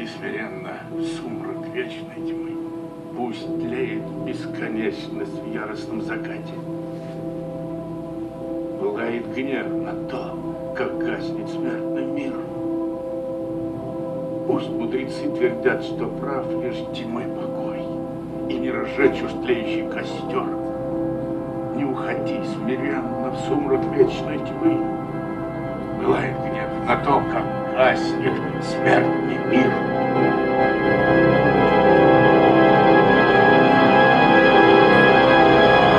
смиренно в сумрак вечной тьмы. Пусть тлеет бесконечность в яростном закате. Пылает гнев на то, как гаснет смертный мир. Пусть мудрецы твердят, что прав лишь тьмы покой, и не разжечь уж тлеющий костер. Не уходи смиренно в сумрак вечной тьмы. Пылает гнев на то, как гаснет смертный мир.